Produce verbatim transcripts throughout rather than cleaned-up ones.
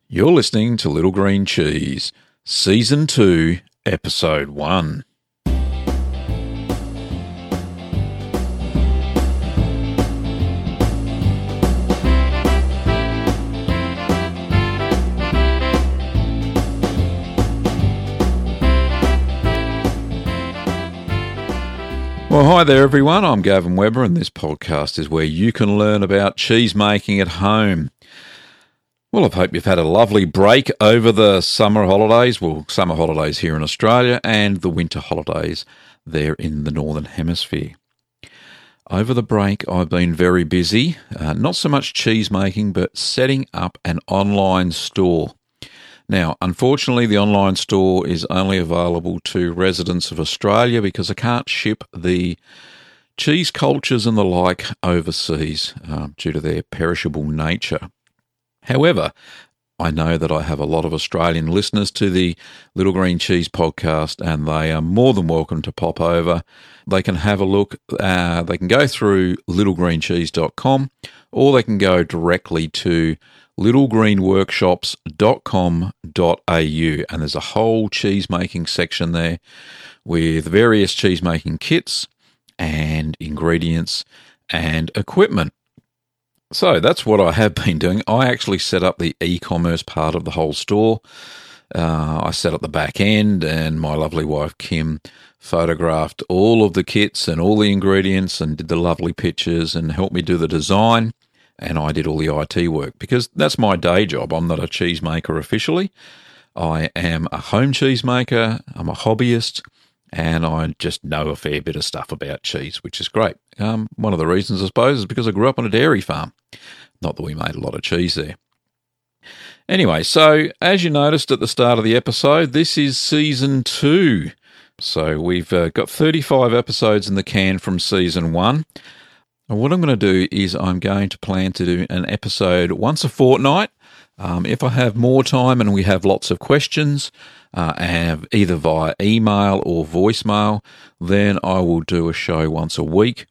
You're listening to Little Green Cheese, Season two, Episode one. Well, hi there everyone, I'm Gavin Webber and this podcast is where you can learn about cheese making at home. Well, I hope you've had a lovely break over the summer holidays, well, summer holidays here in Australia and the winter holidays there in the Northern Hemisphere. Over the break, I've been very busy, uh, not so much cheese making, but setting up an online store. Now, unfortunately, the online store is only available to residents of Australia because I can't ship the cheese cultures and the like overseas uh, due to their perishable nature. However, I know that I have a lot of Australian listeners to the Little Green Cheese podcast and they are more than welcome to pop over. They can have a look, uh, they can go through little green cheese dot com or they can go directly to little green workshops dot com dot a u and there's a whole cheese making section there with various cheese making kits and ingredients and equipment. So that's what I have been doing. I actually set up the e-commerce part of the whole store. Uh, I set up the back end and my lovely wife Kim photographed all of the kits and all the ingredients and did the lovely pictures and helped me do the design. And I did all the I T work because that's my day job. I'm not a cheese maker officially. I am a home cheese maker. I'm a hobbyist. And I just know a fair bit of stuff about cheese, which is great. Um, one of the reasons, I suppose, is because I grew up on a dairy farm. Not that we made a lot of cheese there. Anyway, so as you noticed at the start of the episode, this is Season two. So we've uh, got thirty-five episodes in the can from Season one. And what I'm going to do is I'm going to plan to do an episode once a fortnight. Um, if I have more time and we have lots of questions, uh, and either via email or voicemail, then I will do a show once a week.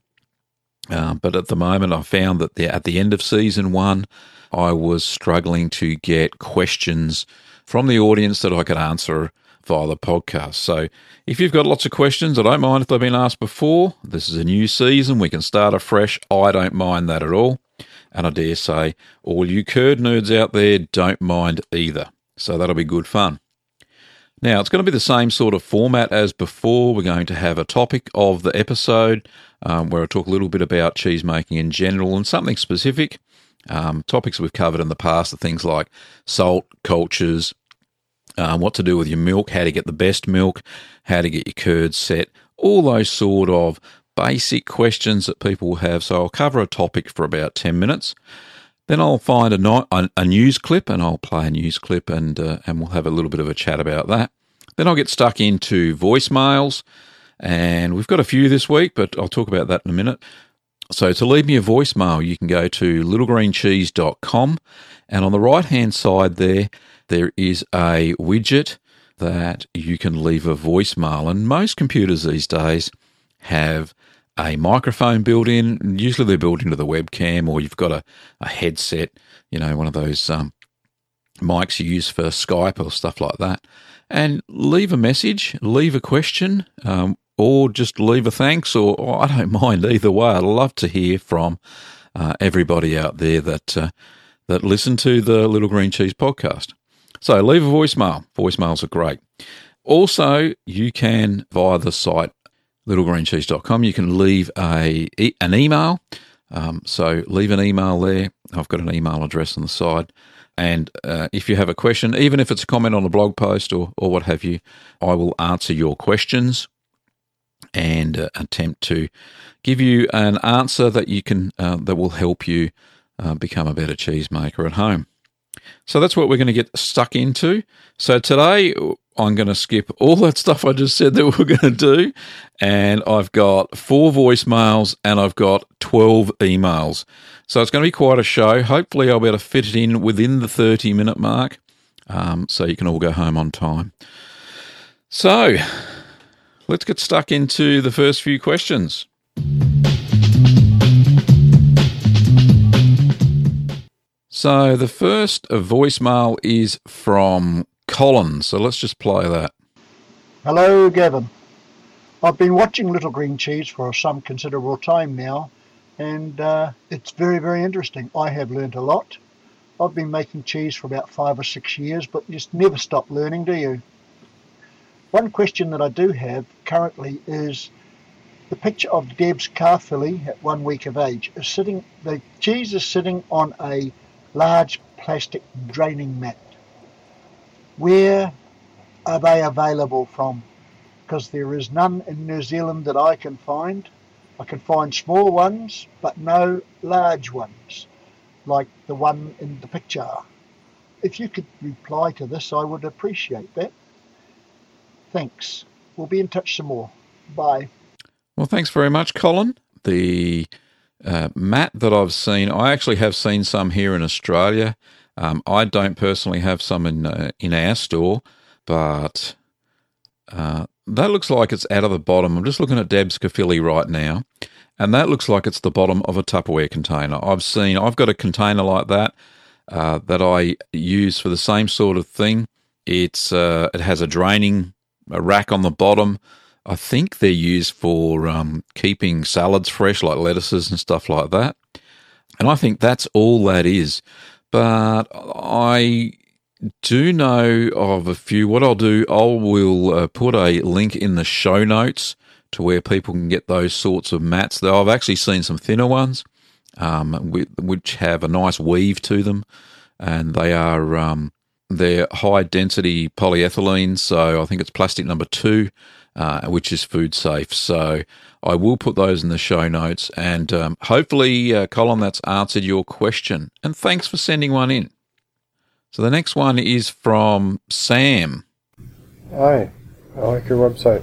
Uh, but at the moment, I found that the, at the end of season one, I was struggling to get questions from the audience that I could answer via the podcast. So if you've got lots of questions, I don't mind if they've been asked before. This is a new season. We can start afresh. I don't mind that at all. And I dare say all you curd nerds out there don't mind either. So that'll be good fun. Now, it's going to be the same sort of format as before. We're going to have a topic of the episode um, where I talk a little bit about cheese making in general and something specific. Um, topics we've covered in the past are things like salt, cultures, um, what to do with your milk, how to get the best milk, how to get your curds set, all those sort of basic questions that people will have. So I'll cover a topic for about ten minutes. Then I'll find a, no- a, a news clip and I'll play a news clip and uh, and we'll have a little bit of a chat about that. Then I'll get stuck into voicemails and we've got a few this week, but I'll talk about that in a minute. So to leave me a voicemail, you can go to little green cheese dot com and on the right-hand side there, there is a widget that you can leave a voicemail. And most computers these days have a microphone built in. Usually they're built into the webcam or you've got a, a headset, you know, one of those um, mics you use for Skype or stuff like that. And leave a message, leave a question, um, or just leave a thanks, or, or I don't mind either way. I'd love to hear from uh, everybody out there that uh, that listen to the Little Green Cheese podcast. So leave a voicemail. Voicemails are great. Also, you can, via the site, little green cheese dot com, you can leave a an email. Um, so leave an email there. I've got an email address on the side. And uh, if you have a question, even if it's a comment on a blog post or, or what have you, I will answer your questions and uh, attempt to give you an answer that you can uh, that will help you uh, become a better cheese maker at home. So that's what we're going to get stuck into. So today I'm going to skip all that stuff I just said that we're going to do, and I've got four voicemails and I've got twelve emails. So it's going to be quite a show. Hopefully I'll be able to fit it in within the thirty minute mark, um, so you can all go home on time. So let's get stuck into the first few questions. So the first voicemail is from Colin. So let's just play that. Hello, Gavin. I've been watching Little Green Cheese for some considerable time now, and uh, it's very, very interesting. I have learned a lot. I've been making cheese for about five or six years, but you just never stop learning, do you? One question that I do have currently is the picture of Deb's calf filly at one week of age. Is sitting. The cheese is sitting on a large plastic draining mat. Where are they available from? Because there is none in New Zealand that I can find. I can find small ones, but no large ones, like the one in the picture. If you could reply to this, I would appreciate that. Thanks. We'll be in touch some more. Bye. Well, thanks very much, Colin. The uh, mat that I've seen, I actually have seen some here in Australia. Um, I don't personally have some in uh, in our store, but uh, that looks like it's out of the bottom. I'm just looking at Deb's Kafili right now, and that looks like it's the bottom of a Tupperware container. I've seen, I've got a container like that uh, that I use for the same sort of thing. It's uh, it has a draining a rack on the bottom. I think they're used for um, keeping salads fresh, like lettuces and stuff like that. And I think that's all that is. But I do know of a few. What I'll do, I will uh, put a link in the show notes to where people can get those sorts of mats. Though I've actually seen some thinner ones, um, which have a nice weave to them, and they are um, they're high density polyethylene. So I think it's plastic number two. Uh, which is food safe. So I will put those in the show notes, and um, hopefully, uh, Colin, that's answered your question. And thanks for sending one in. So the next one is from Sam. Hi, I like your website.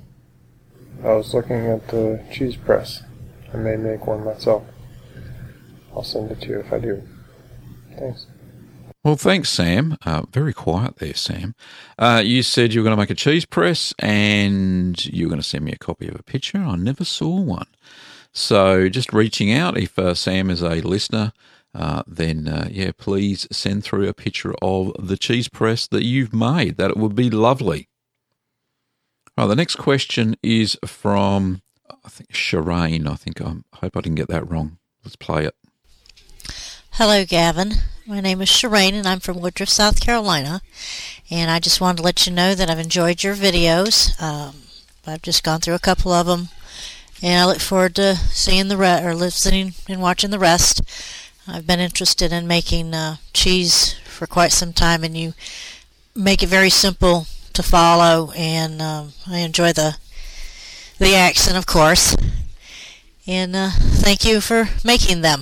I was looking at the cheese press. I may make one myself. I'll send it to you if I do. Thanks. Well, thanks, Sam. Uh, very quiet there, Sam. Uh, you said you were going to make a cheese press and you were going to send me a copy of a picture. I never saw one. So just reaching out, if uh, Sam is a listener, uh, then, uh, yeah, please send through a picture of the cheese press that you've made. That would be lovely. All right, the next question is from, I think, Shireen. I think I'm, I hope I didn't get that wrong. Let's play it. Hello, Gavin. My name is Shireen, and I'm from Woodruff, South Carolina. And I just wanted to let you know that I've enjoyed your videos. Um, I've just gone through a couple of them, and I look forward to seeing the re- or listening and watching the rest. I've been interested in making uh, cheese for quite some time, and you make it very simple to follow. And um, I enjoy the the accent, of course. And uh, thank you for making them.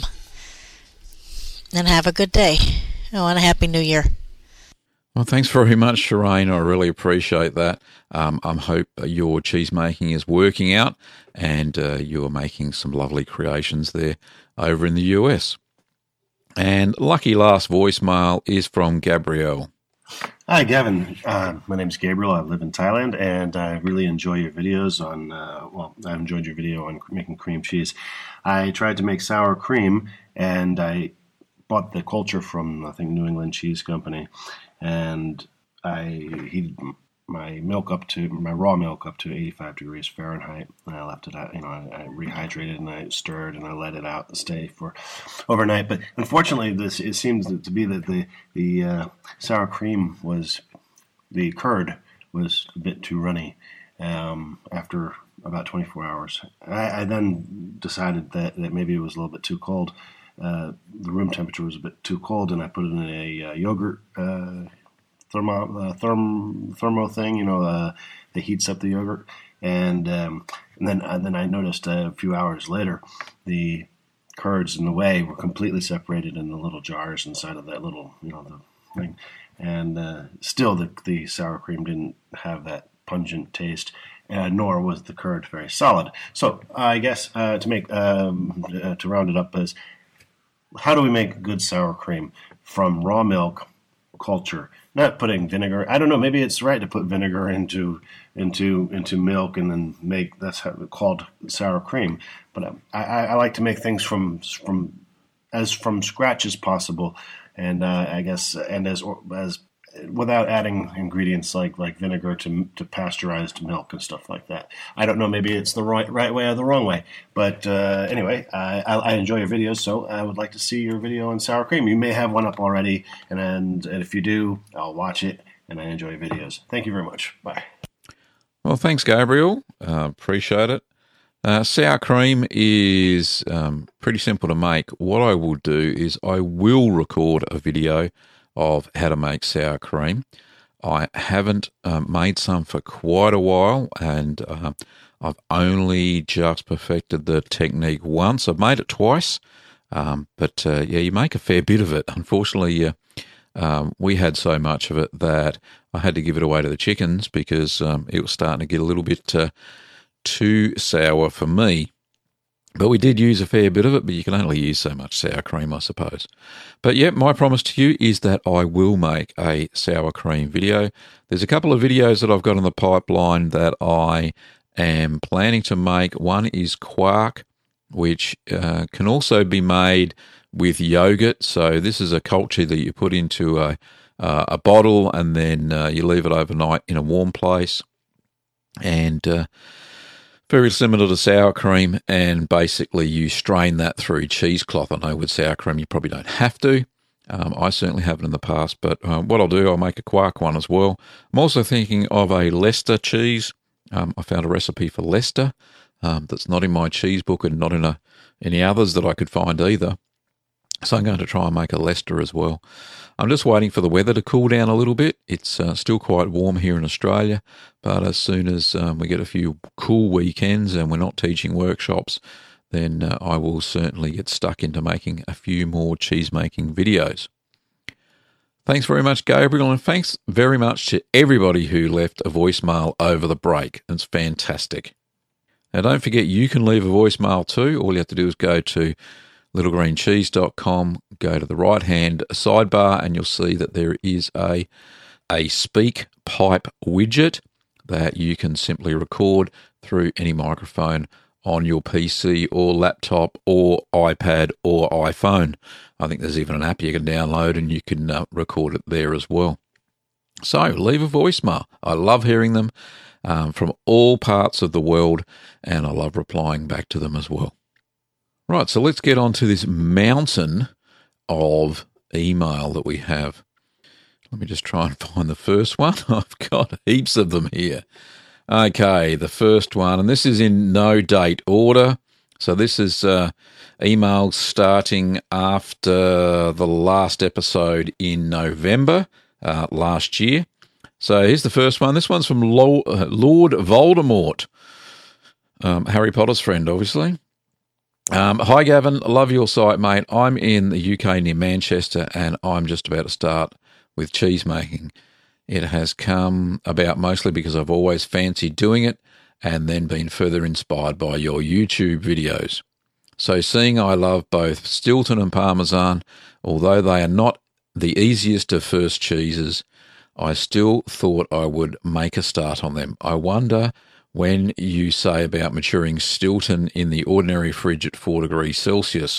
And have a good day. Oh, and a Happy New Year. Well, thanks very much, Shireen. I really appreciate that. Um, I hope your cheese making is working out and uh, you're making some lovely creations there over in the U S. And lucky last voicemail is from Gabrielle. Hi, Gavin. Uh, my name is Gabriel. I live in Thailand, and I really enjoy your videos on, uh, well, I've enjoyed your video on making cream cheese. I tried to make sour cream, and I bought the culture from, I think, New England Cheese Company, and I heated my milk up to, my raw milk up to eighty-five degrees Fahrenheit, and I left it out, you know, I, I rehydrated and I stirred and I let it out and stay for overnight. But unfortunately, this, it seems to be that the, the uh, sour cream was, the curd was a bit too runny um, after about twenty-four hours. I, I then decided that, that maybe it was a little bit too cold. Uh, the room temperature was a bit too cold, and I put it in a uh, yogurt uh, thermo uh, therm thermo thing, you know, uh, that heats up the yogurt. And um, and then and then I noticed uh, a few hours later, the curds and the whey were completely separated in the little jars inside of that little, you know, the thing. And uh, still, the the sour cream didn't have that pungent taste. Uh, nor was the curd very solid. So uh, I guess uh, to make um, uh, to round it up is, how do we make good sour cream from raw milk culture? Not putting vinegar. I don't know. Maybe it's right to put vinegar into into into milk and then make, that's how it's called, sour cream. But I, I, I like to make things from from as from scratch as possible, and uh, I guess and as as without adding ingredients like, like vinegar to to pasteurized milk and stuff like that. I don't know, maybe it's the right right way or the wrong way, but uh, anyway, I, I enjoy your videos, so I would like to see your video on sour cream. You may have one up already, and and, and if you do, I'll watch it, and I enjoy your videos. Thank you very much. Bye. Well, thanks, Gabriel. Uh, appreciate it. Uh, sour cream is um, pretty simple to make. What I will do is I will record a video of how to make sour cream. I haven't uh, made some for quite a while, and uh, I've only just perfected the technique once. I've made it twice, um, but uh, yeah, you make a fair bit of it. Unfortunately, uh, um, we had so much of it that I had to give it away to the chickens because um, it was starting to get a little bit uh, too sour for me. But we did use a fair bit of it, but you can only use so much sour cream, I suppose. But yeah, my promise to you is that I will make a sour cream video. There's a couple of videos that I've got in the pipeline that I am planning to make. One is quark, which uh, can also be made with yogurt. So this is a culture that you put into a, uh, a bottle and then uh, you leave it overnight in a warm place. And uh, very similar to sour cream, and basically you strain that through cheesecloth. I know with sour cream you probably don't have to. Um, I certainly haven't in the past, but uh, what I'll do, I'll make a quark one as well. I'm also thinking of a Leicester cheese. Um, I found a recipe for Leicester um, that's not in my cheese book and not in a, any others that I could find either. So I'm going to try and make a Leicester as well. I'm just waiting for the weather to cool down a little bit. It's uh, still quite warm here in Australia, but as soon as um, we get a few cool weekends and we're not teaching workshops, then uh, I will certainly get stuck into making a few more cheese-making videos. Thanks very much, Gabriel, and thanks very much to everybody who left a voicemail over the break. It's fantastic. Now, don't forget, you can leave a voicemail too. All you have to do is go to little green cheese dot com, go to the right-hand sidebar, and you'll see that there is a, a speak pipe widget that you can simply record through any microphone on your P C or laptop or iPad or iPhone. I think there's even an app you can download and you can uh, record it there as well. So leave a voicemail. I love hearing them um, from all parts of the world, and I love replying back to them as well. Right, so let's get on to this mountain of email that we have. Let me just try and find the first one. I've got heaps of them here. Okay, the first one, and this is in no date order. So this is uh, emails starting after the last episode in November uh, last year. So here's the first one. This one's from Lord, uh, Lord Voldemort, um, Harry Potter's friend, obviously. Um, Hi, Gavin. Love your site, mate. I'm in the U K near Manchester, and I'm just about to start with cheese making. It has come about mostly because I've always fancied doing it and then been further inspired by your YouTube videos. So seeing I love both Stilton and Parmesan, although they are not the easiest of first cheeses, I still thought I would make a start on them. I wonder, when you say about maturing Stilton in the ordinary fridge at four degrees Celsius,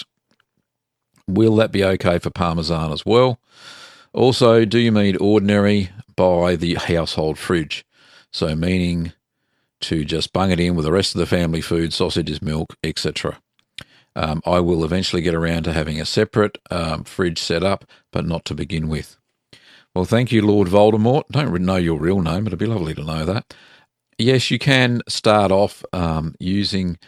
will that be okay for Parmesan as well? Also, do you mean ordinary by the household fridge? So meaning to just bung it in with the rest of the family food, sausages, milk, et cetera. Um, I will eventually get around to having a separate um, fridge set up, but not to begin with. Well, thank you, Lord Voldemort. Don't know your real name, but it'd be lovely to know that. Yes, you can start off um, using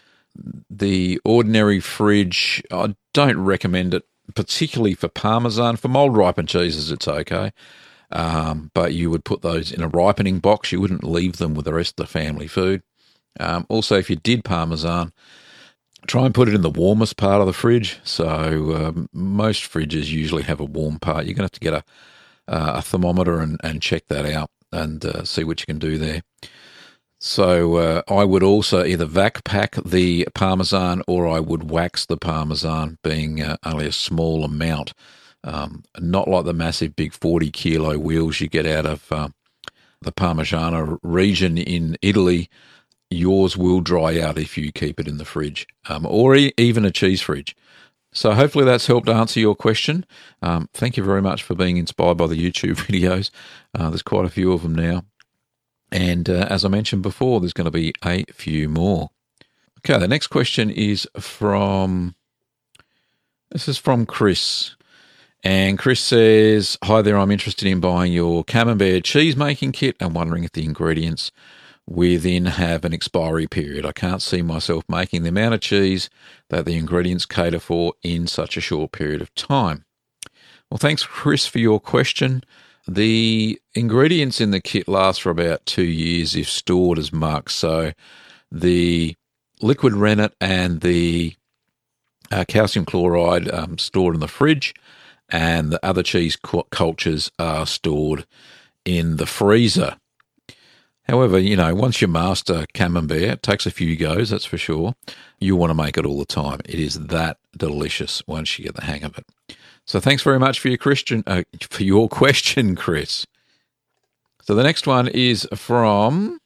the ordinary fridge. I don't recommend it, particularly for Parmesan. For mould ripened cheeses, it's okay. Um, but you would put those in a ripening box. You wouldn't leave them with the rest of the family food. Um, also, if you did Parmesan, try and put it in the warmest part of the fridge. So um, most fridges usually have a warm part. You're going to have to get a, uh, a thermometer and, and check that out and uh, see what you can do there. So uh, I would also either vac pack the Parmesan or I would wax the Parmesan, being uh, only a small amount. Um, not like the massive big forty kilo wheels you get out of uh, the Parmigiano region in Italy. Yours will dry out if you keep it in the fridge, um, or e- even a cheese fridge. So hopefully that's helped answer your question. Um, thank you very much for being inspired by the YouTube videos. Uh, there's quite a few of them now. And uh, as I mentioned before, there's going to be a few more. Okay, the next question is from, this is from Chris. And Chris says, hi there, I'm interested in buying your Camembert cheese making kit and wondering if the ingredients within have an expiry period. I can't see myself making the amount of cheese that the ingredients cater for in such a short period of time. Well, thanks, Chris, for your question. The ingredients in the kit last for about two years if stored as muck. So the liquid rennet and the uh, calcium chloride um, stored in the fridge, and the other cheese cultures are stored in the freezer. However, you know, once you master Camembert, it takes a few goes, that's for sure. You want to make it all the time. It is that delicious once you get the hang of it. So thanks very much for your Christian, uh, for your question, Chris. So the next one is from,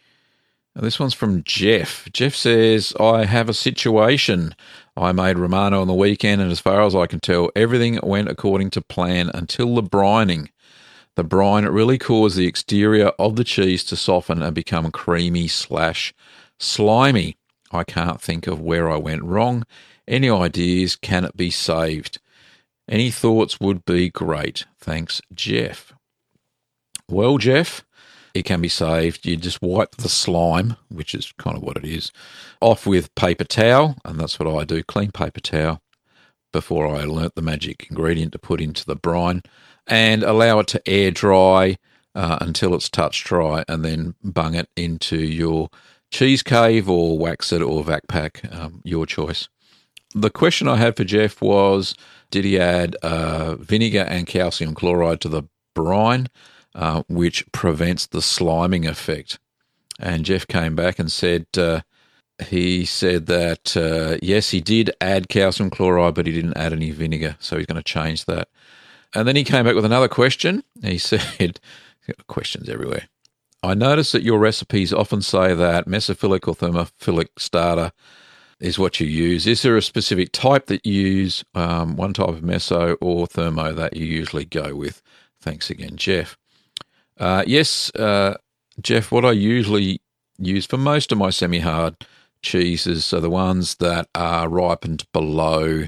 this one's from Jeff. Jeff says, I have a situation. I made Romano on the weekend, and as far as I can tell, everything went according to plan until the brining. The brine really caused the exterior of the cheese to soften and become creamy slash slimy. I can't think of where I went wrong. Any ideas? Can it be saved? Any thoughts would be great. Thanks, Jeff. Well, Jeff, it can be saved. You just wipe the slime, which is kind of what it is, off with paper towel, and that's what I do, clean paper towel, before I learnt the magic ingredient to put into the brine, and allow it to air dry uh, until it's touch dry, and then bung it into your cheese cave or wax it or vac pack, um, your choice. The question I had for Jeff was, did he add uh, vinegar and calcium chloride to the brine, uh, which prevents the sliming effect? And Jeff came back and said uh, he said that, uh, yes, he did add calcium chloride, but he didn't add any vinegar, so he's going to change that. And then he came back with another question. He said, questions everywhere. I notice that your recipes often say that mesophilic or thermophilic starter is what you use. Is there a specific type that you use, um, one type of meso or thermo that you usually go with? Thanks again, Jeff. Uh, yes, uh, Jeff, what I usually use for most of my semi-hard cheeses are the ones that are ripened below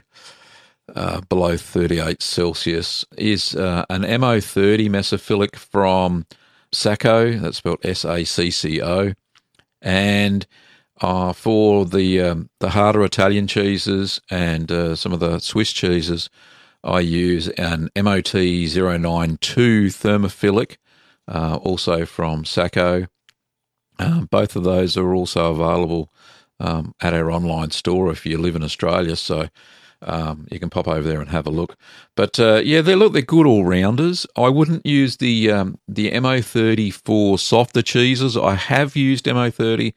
uh, below thirty-eight Celsius, is uh, an M O thirty mesophilic from Sacco, that's spelled S A C C O, and uh, for the um, the harder Italian cheeses and uh, some of the Swiss cheeses, I use an M O T zero nine two thermophilic, uh, also from Sacco. Uh, both of those are also available um, at our online store if you live in Australia, so um, you can pop over there and have a look. But uh, yeah, they look they're good all rounders. I wouldn't use the um, the M O thirty for softer cheeses. I have used M O thirty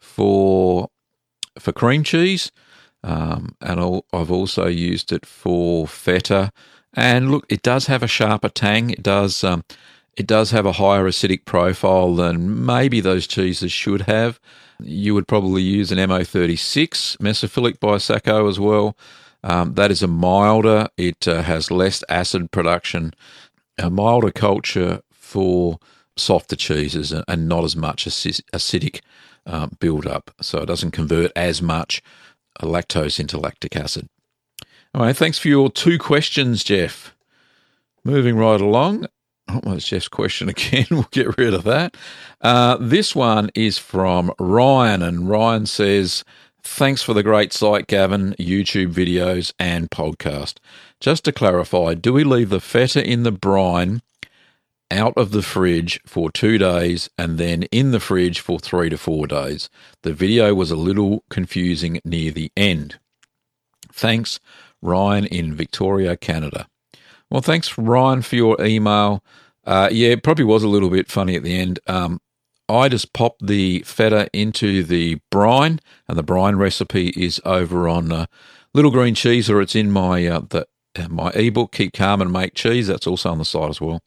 for for cream cheese, um, and I'll, I've also used it for feta. And look, it does have a sharper tang. It does. Um, It does have a higher acidic profile than maybe those cheeses should have. You would probably use an M O thirty-six mesophilic by Sacco as well. Um, that is a milder. It uh, has less acid production, a milder culture for softer cheeses, and, and not as much acid, acidic um, build-up. So it doesn't convert as much lactose into lactic acid. All right, thanks for your two questions, Jeff. Moving right along. Oh, that's Jeff's question again. We'll get rid of that. Uh, this one is from Ryan, and Ryan says, thanks for the great site, Gavin, YouTube videos and podcast. Just to clarify, do we leave the feta in the brine out of the fridge for two days and then in the fridge for three to four days? The video was a little confusing near the end. Thanks, Ryan in Victoria, Canada. Well, thanks, Ryan, for your email. Uh, yeah, it probably was a little bit funny at the end. Um, I just popped the feta into the brine, and the brine recipe is over on uh, Little Green Cheese, or it's in my uh, the, uh, my ebook, Keep Calm and Make Cheese. That's also on the site as well.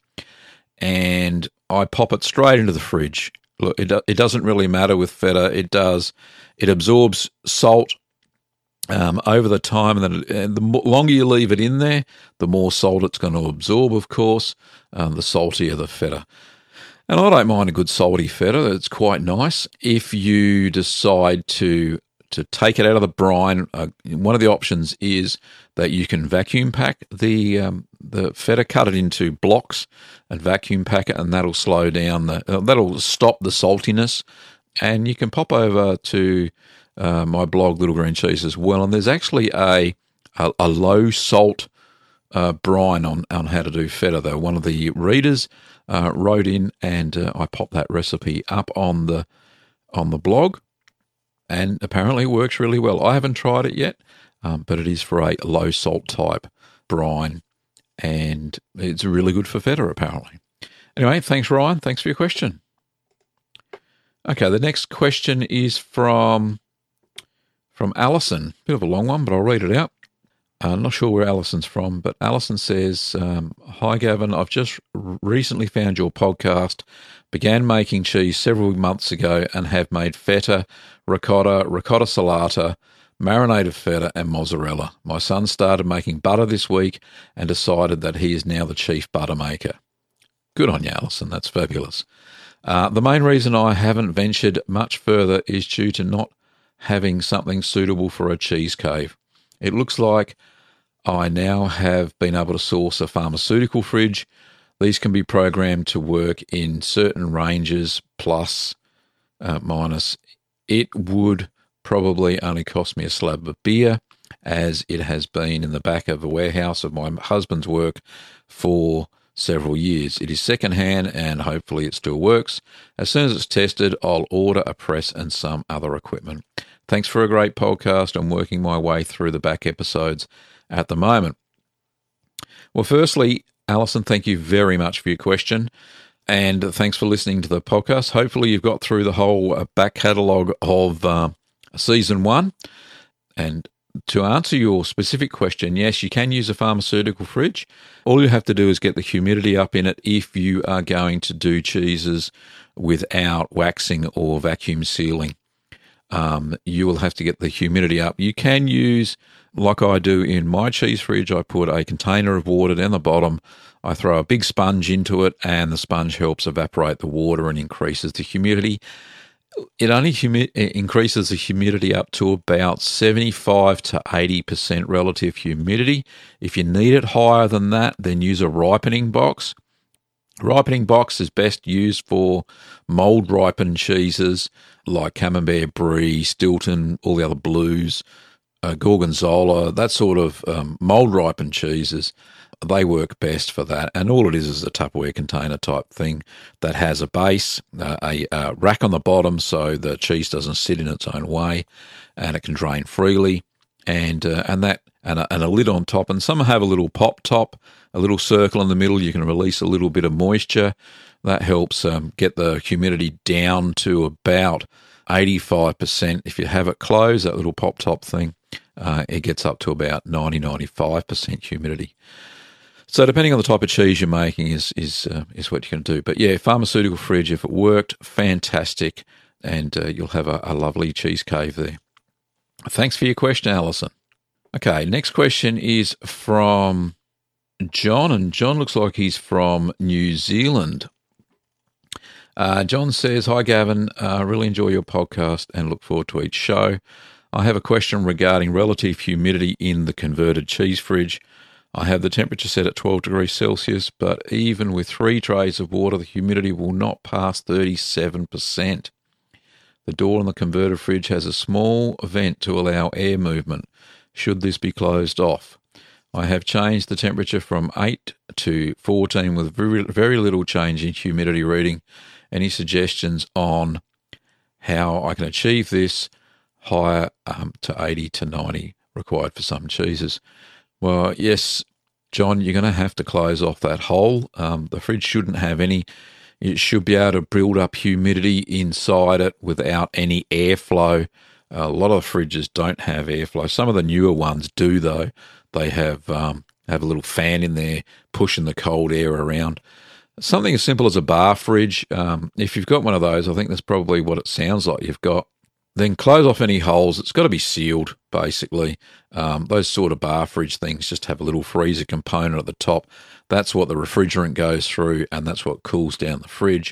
And I pop it straight into the fridge. Look, it it doesn't really matter with feta. It does. It absorbs salt um, over the time, and, then it, and the longer you leave it in there, the more salt it's going to absorb, of course, um, the saltier the feta. And I don't mind a good salty feta. It's quite nice. If you decide to to take it out of the brine, uh, one of the options is that you can vacuum pack the um, the feta, cut it into blocks and vacuum pack it, and that'll slow down the uh, that'll stop the saltiness. And you can pop over to uh, my blog, Little Green Cheese, as well. And there's actually a a, a low salt uh, brine on on how to do feta. Though one of the readers uh, wrote in, and uh, I popped that recipe up on the on the blog. And apparently it works really well. I haven't tried it yet, um, but it is for a low salt type brine, and it's really good for feta, apparently. Anyway, thanks, Ryan. Thanks for your question. Okay, the next question is from from Alison. Bit of a long one, but I'll read it out. I'm not sure where Alison's from, but Alison says, um, "Hi, Gavin. I've just recently found your podcast, began making cheese several months ago, and have made feta, ricotta, ricotta salata, marinated feta, and mozzarella. My son started making butter this week and decided that he is now the chief butter maker." Good on you, Alison. That's fabulous. Uh, the main reason I haven't ventured much further is due to not having something suitable for a cheese cave. It looks like I now have been able to source a pharmaceutical fridge. These can be programmed to work in certain ranges, plus, uh, minus. It would probably only cost me a slab of beer, as it has been in the back of a warehouse of my husband's work for several years. It is secondhand, and hopefully it still works. As soon as it's tested, I'll order a press and some other equipment. Thanks for a great podcast. I'm working my way through the back episodes at the moment. Well, firstly, Alison, thank you very much for your question, and thanks for listening to the podcast. Hopefully you've got through the whole uh, back catalogue of uh, season one. And to answer your specific question, yes, you can use a pharmaceutical fridge. All you have to do is get the humidity up in it if you are going to do cheeses without waxing or vacuum sealing. Um, you will have to get the humidity up. You can use, like I do in my cheese fridge, I put a container of water down the bottom. I throw a big sponge into it, and the sponge helps evaporate the water and increases the humidity. It only humi- increases the humidity up to about seventy-five to eighty percent relative humidity. If you need it higher than that, then use a ripening box. Ripening box is best used for mold ripened cheeses like Camembert Brie, Stilton, all the other blues, uh, Gorgonzola, that sort of um, mold ripened cheeses. They work best for that. And all it is is a Tupperware container type thing that has a base, uh, a, a rack on the bottom so the cheese doesn't sit in its own way, and it can drain freely, and uh, and that and a, and a lid on top. And some have a little pop top, a little circle in the middle. You can release a little bit of moisture. That helps um, get the humidity down to about eighty-five percent. If you have it closed, that little pop top thing, uh, it gets up to about ninety, ninety-five percent humidity. So depending on the type of cheese you're making is is uh, is what you can do. But yeah, pharmaceutical fridge, if it worked, fantastic, and uh, you'll have a, a lovely cheese cave there. Thanks for your question, Alison. Okay, next question is from John, and John looks like he's from New Zealand. Uh, John says, "Hi, Gavin. I uh, really enjoy your podcast and look forward to each show. I have a question regarding relative humidity in the converted cheese fridge. I have the temperature set at twelve degrees Celsius, but even with three trays of water, the humidity will not pass thirty-seven percent. The door on the converter fridge has a small vent to allow air movement. Should this be closed off? I have changed the temperature from eight to fourteen with very, very little change in humidity reading. Any suggestions on how I can achieve this higher um, to eighty to ninety required for some cheeses?" Well, yes, John, you're going to have to close off that hole. Um, the fridge shouldn't have any. It should be able to build up humidity inside it without any airflow. A lot of fridges don't have airflow. Some of the newer ones do, though. They have um, have a little fan in there pushing the cold air around. Something as simple as a bar fridge. Um, if you've got one of those, I think that's probably what it sounds like you've got. Then close off any holes. It's got to be sealed, basically. Um, those sort of bar fridge things just have a little freezer component at the top. That's what the refrigerant goes through, and that's what cools down the fridge.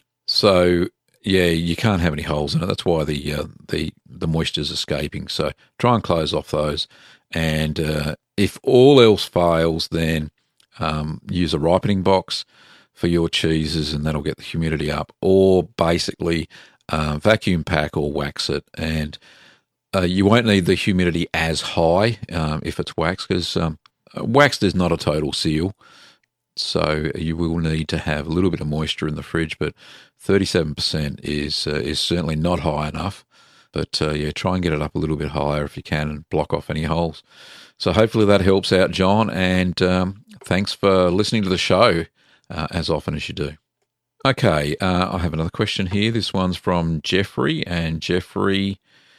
So, yeah, you can't have any holes in it. That's why the uh, the the moisture's escaping. So try and close off those. And uh, if all else fails, then um, use a ripening box for your cheeses, and that'll get the humidity up. Or basically uh, vacuum pack or wax it, and uh, you won't need the humidity as high um, if it's wax, because um, waxed is not a total seal. So you will need to have a little bit of moisture in the fridge, but thirty-seven percent is uh, is certainly not high enough. But uh, yeah, try and get it up a little bit higher if you can, and block off any holes. So hopefully that helps out, John, and um, thanks for listening to the show uh, as often as you do. Okay, uh, I have another question here. This one's from Jeffrey, and Jeffrey,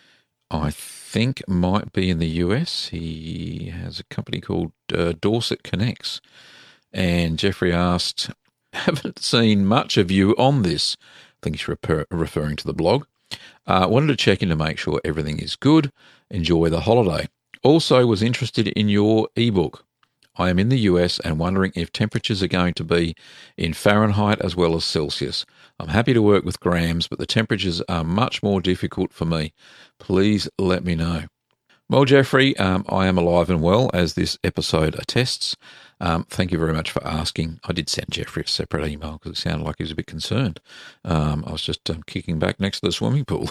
I think, might be in the U S. He has a company called uh, Dorset Connects. And Jeffrey asked, haven't seen much of you on this. I think he's refer- referring to the blog. Uh, wanted to check in to make sure everything is good. Enjoy the holiday. Also was interested in your ebook. I am in the U S and wondering if temperatures are going to be in Fahrenheit as well as Celsius. I'm happy to work with grams, but the temperatures are much more difficult for me. Please let me know. Well, Jeffrey, um, I am alive and well, as this episode attests. Um, thank you very much for asking. I did send Jeffrey a separate email because it sounded like he was a bit concerned. Um, I was just um, kicking back next to the swimming pool.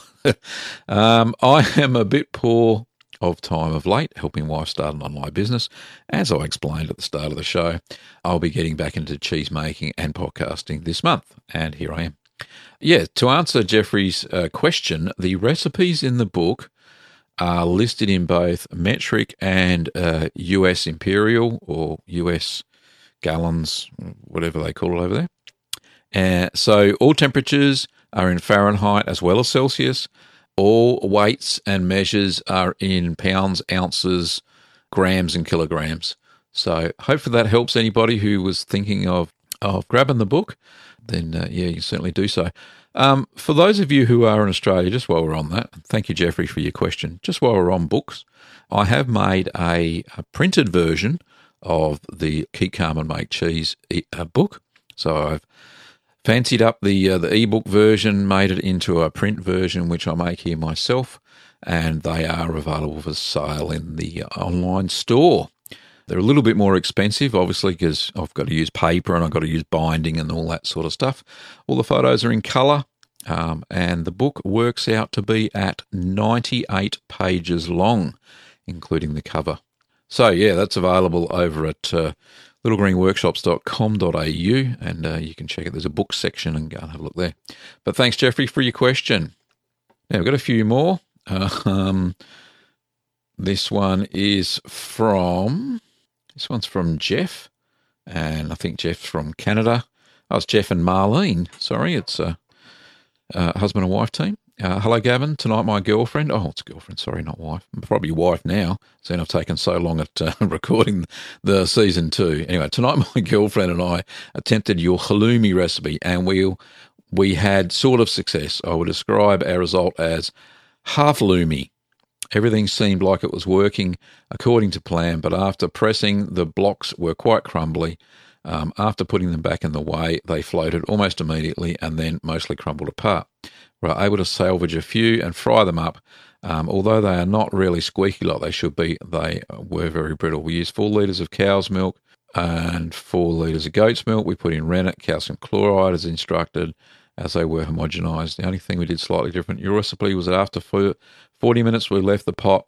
um, I am a bit poor of time of late, helping wife start an online business. As I explained at the start of the show, I'll be getting back into cheese making and podcasting this month, and here I am. Yeah, to answer Jeffrey's uh, question, the recipes in the book are listed in both metric and uh, U S imperial, or U S gallons, whatever they call it over there. Uh, so all temperatures are in Fahrenheit as well as Celsius. All weights and measures are in pounds, ounces, grams and kilograms. So hopefully that helps anybody who was thinking of, of grabbing the book. Then, uh, yeah, you certainly do so. Um, for those of you who are in Australia, just while we're on that, thank you, Jeffrey, for your question. Just while we're on books, I have made a, a printed version of the Keep Calm and Make Cheese e- uh, book. So I've fancied up the uh, the ebook version, made it into a print version, which I make here myself, and they are available for sale in the online store. They're a little bit more expensive, obviously, because I've got to use paper and I've got to use binding and all that sort of stuff. All the photos are in colour, um, and the book works out to be at ninety-eight pages long, including the cover. So, yeah, that's available over at uh, little green workshops dot com dot a u, and uh, you can check it. There's a book section and go and have a look there. But thanks, Jeffrey, for your question. Now, we've got a few more. Uh, um, this one is from... This one's from Jeff, and I think Jeff's from Canada. Oh, it's Jeff and Marlene. Sorry, it's a, a husband and wife team. Uh, hello, Gavin. Tonight, my girlfriend. Oh, it's girlfriend. Sorry, not wife. Probably wife now, seeing I've taken so long at uh, recording the season two. Anyway, tonight, my girlfriend and I attempted your halloumi recipe, and we we had sort of success. I would describe our result as half halloumi. Everything seemed like it was working according to plan, but after pressing, the blocks were quite crumbly. Um, after putting them back in the whey, they floated almost immediately and then mostly crumbled apart. We were able to salvage a few and fry them up. Um, although they are not really squeaky like they should be, they were very brittle. We used four litres of cow's milk and four litres of goat's milk. We put in rennet, calcium chloride as instructed, as they were homogenised. The only thing we did slightly different, your recipe was that after forty minutes we left the pot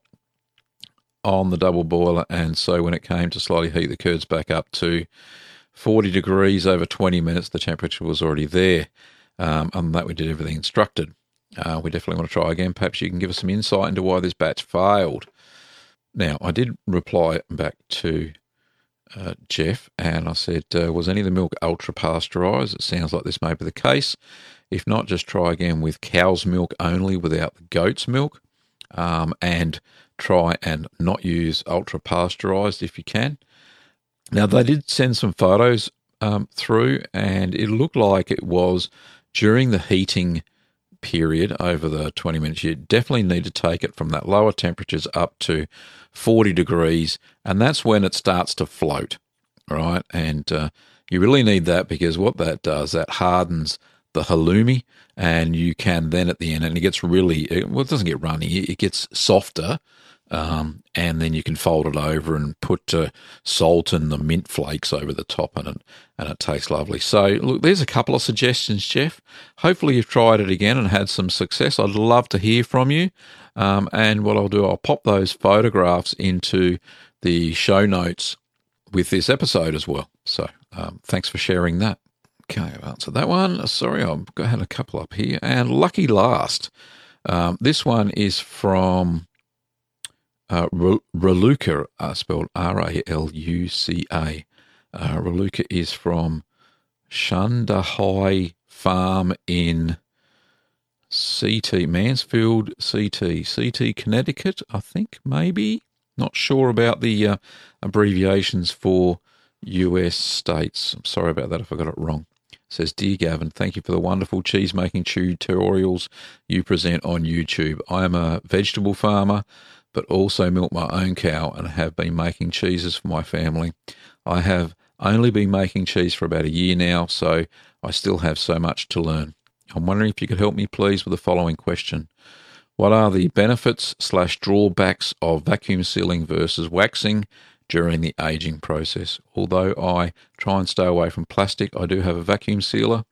on the double boiler, and so when it came to slightly heat the curds back up to forty degrees over twenty minutes, the temperature was already there. Um, and that we did everything instructed. Uh, we definitely want to try again. Perhaps you can give us some insight into why this batch failed. Now, I did reply back to Uh, Jeff, and I said, uh, was any of the milk ultra pasteurised? It sounds like this may be the case. If not, just try again with cow's milk only without the goat's milk, um, and try and not use ultra pasteurised if you can. Now, they did send some photos um, through, and it looked like it was during the heating period over the twenty minutes, you definitely need to take it from that lower temperatures up to forty degrees, and that's when it starts to float, right? And uh, you really need that, because what that does, that hardens the halloumi, and you can then at the end, and it gets really, well, it doesn't get runny, it gets softer, um, and then you can fold it over and put uh, salt and the mint flakes over the top, and it, and it tastes lovely. So, look, there's a couple of suggestions, Jeff. Hopefully you've tried it again and had some success. I'd love to hear from you, um, and what I'll do, I'll pop those photographs into the show notes with this episode as well. So, um, thanks for sharing that. Okay, I've answered that one. Sorry, I've had a couple up here. And lucky last, um, this one is from uh, Raluca, uh, spelled R A L U C A. Uh, Raluca is from Shundahai Farm in C T, Mansfield, C T, C T, Connecticut, I think, maybe. Not sure about the uh, abbreviations for U S states. I'm sorry about that if I got it wrong. Says, Dear Gavin, thank you for the wonderful cheese-making tutorials you present on YouTube. I am a vegetable farmer, but also milk my own cow and have been making cheeses for my family. I have only been making cheese for about a year now, so I still have so much to learn. I'm wondering if you could help me, please, with the following question. What are the benefits slash drawbacks of vacuum sealing versus waxing during the aging process? Although I try and stay away from plastic, I do have a vacuum sealer,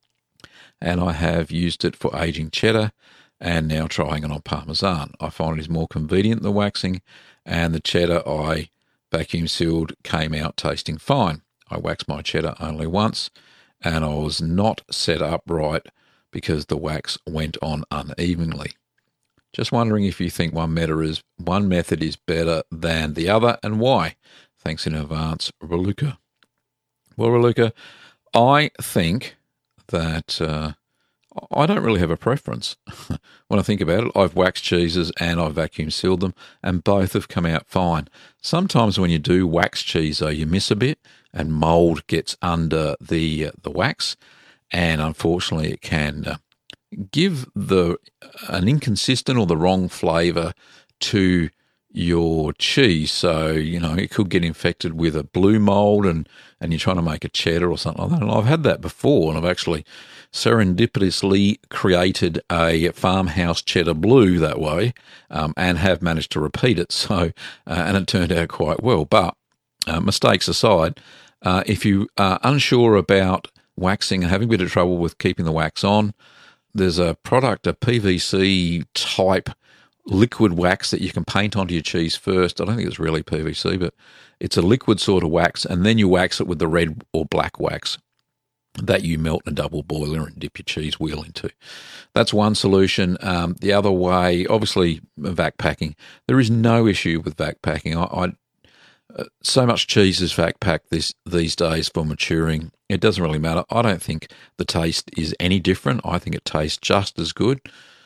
and I have used it for aging cheddar and now trying it on Parmesan. I find it is more convenient than waxing, and the cheddar I vacuum sealed came out tasting fine. I waxed my cheddar only once, and I was not set up right because the wax went on unevenly. Just wondering if you think one method is one method is better than the other, and why. Thanks in advance, Raluca. Well, Raluca, I think that uh, I don't really have a preference. When I think about it, I've waxed cheeses and I've vacuum sealed them, and both have come out fine. Sometimes when you do wax cheese, though, you miss a bit, and mould gets under the uh, the wax, and unfortunately, it can Uh, give the an inconsistent or the wrong flavour to your cheese. So, you know, it could get infected with a blue mould, and, and you're trying to make a cheddar or something like that. And I've had that before, and I've actually serendipitously created a farmhouse cheddar blue that way, um, and have managed to repeat it. So, uh, and it turned out quite well. But uh, mistakes aside, uh, if you are unsure about waxing and having a bit of trouble with keeping the wax on, there's a product, a P V C type liquid wax that you can paint onto your cheese first. I don't think it's really P V C, but it's a liquid sort of wax, and then you wax it with the red or black wax that you melt in a double boiler and dip your cheese wheel into. That's one solution. Um, the other way, obviously, vac packing. There is no issue with vac packing. I, I uh, so much cheese is vac packed this these days for maturing. It doesn't really matter. I don't think the taste is any different. I think it tastes just as good.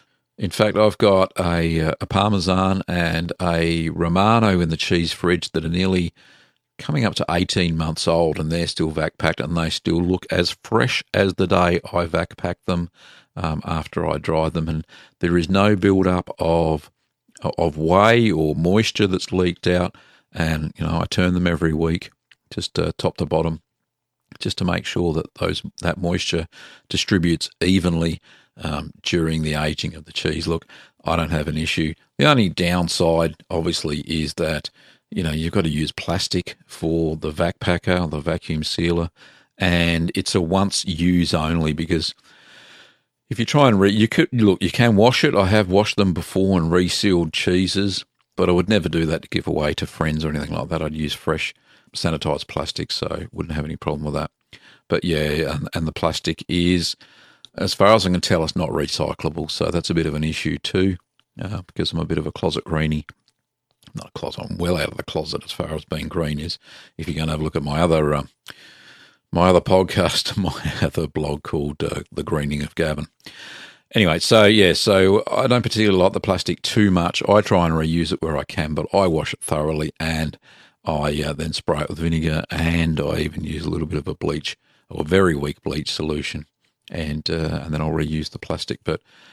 In fact, I've got a, a Parmesan and a Romano in the cheese fridge that are nearly coming up to eighteen months old, and they're still vac packed, and they still look as fresh as the day I vac packed them um, after I dried them. And there is no build up of of whey or moisture that's leaked out. And you know, I turn them every week, just uh, top to bottom, just to make sure that those that moisture distributes evenly um, during the aging of the cheese. Look, I don't have an issue. The only downside, obviously, is that you know you've got to use plastic for the vac packer, the vacuum sealer, and it's a once use only, because if you try and re, you could look, you can wash it. I have washed them before and resealed cheeses, but I would never do that to give away to friends or anything like that. I'd use fresh sanitized plastic, so wouldn't have any problem with that. But yeah, and, and the plastic is, as far as I can tell, it's not recyclable, so that's a bit of an issue too, uh, because I'm a bit of a closet greenie. Not a closet, I'm well out of the closet as far as being green is. If you're going to have a look at my other um, my other podcast, my other blog called uh, The Greening of Gavin. Anyway, so yeah, so I don't particularly like the plastic too much. I try and reuse it where I can, but I wash it thoroughly, and I uh, then spray it with vinegar, and I even use a little bit of a bleach, or a very weak bleach solution, and uh, and then I'll reuse the plastic. But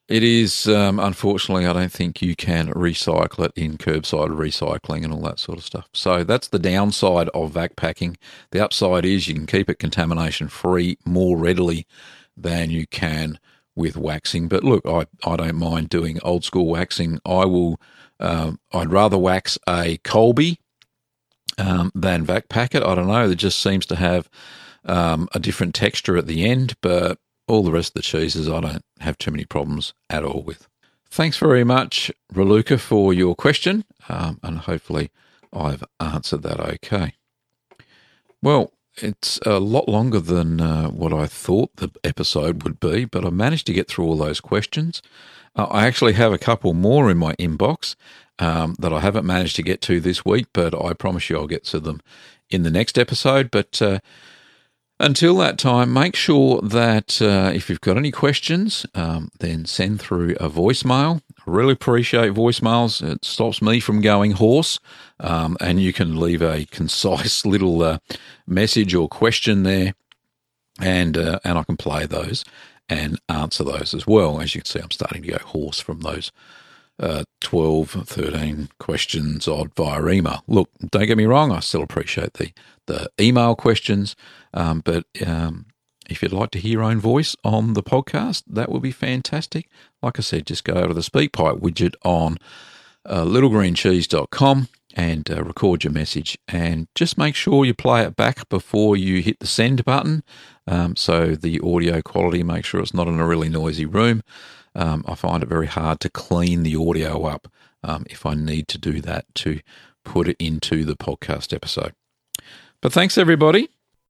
it is, um, unfortunately, I don't think you can recycle it in curbside recycling and all that sort of stuff. So that's the downside of vac packing. The upside is you can keep it contamination free more readily than you can with waxing. But look, I, I don't mind doing old school waxing. I will, um, I'd rather wax a Colby um, than vac pack it. I don't know. It just seems to have um, a different texture at the end, but all the rest of the cheeses I don't have too many problems at all with. Thanks very much, Raluca, for your question, um, and hopefully I've answered that okay. Well, it's a lot longer than uh, what I thought the episode would be, but I managed to get through all those questions. Uh, I actually have a couple more in my inbox um, that I haven't managed to get to this week, but I promise you I'll get to them in the next episode. But uh, until that time, make sure that uh, if you've got any questions, um, then send through a voicemail. I really appreciate voicemails. It stops me from going hoarse, um, and you can leave a concise little uh, message or question there, and uh, and I can play those and answer those as well. As you can see, I'm starting to go hoarse from those uh, twelve, thirteen questions odd via email. Look, don't get me wrong, I still appreciate the, the email questions, um, but um, if you'd like to hear your own voice on the podcast, that would be fantastic. Like I said, just go over to the SpeakPipe widget on uh, little green cheese dot com and uh, record your message, and just make sure you play it back before you hit the send button, um, so the audio quality, make sure it's not in a really noisy room. Um, I find it very hard to clean the audio up um, if I need to do that to put it into the podcast episode. But thanks, everybody.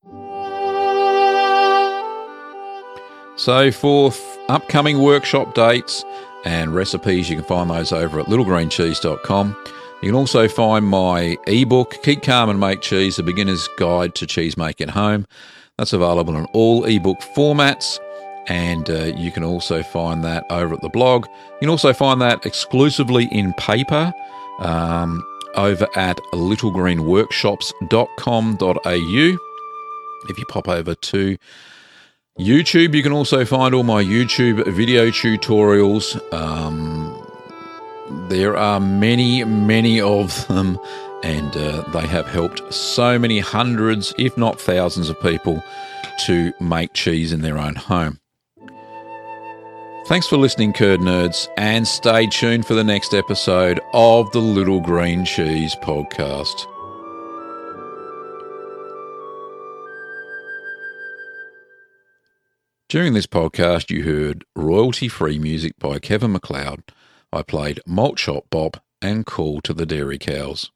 So for th- upcoming workshop dates and recipes, you can find those over at little green cheese dot com. You can also find my ebook, Keep Calm and Make Cheese, A Beginner's Guide to Cheese Making at Home. That's available in all ebook formats, and uh, you can also find that over at the blog. You can also find that exclusively in paper um, over at little green workshops dot com dot a u. If you pop over to YouTube, you can also find all my YouTube video tutorials. Um, there are many, many of them, and uh, they have helped so many hundreds, if not thousands of people to make cheese in their own home. Thanks for listening, Curd Nerds, and stay tuned for the next episode of the Little Green Cheese Podcast. During this podcast, you heard royalty-free music by Kevin MacLeod. I played Malt Shop Bop and Call to the Dairy Cows.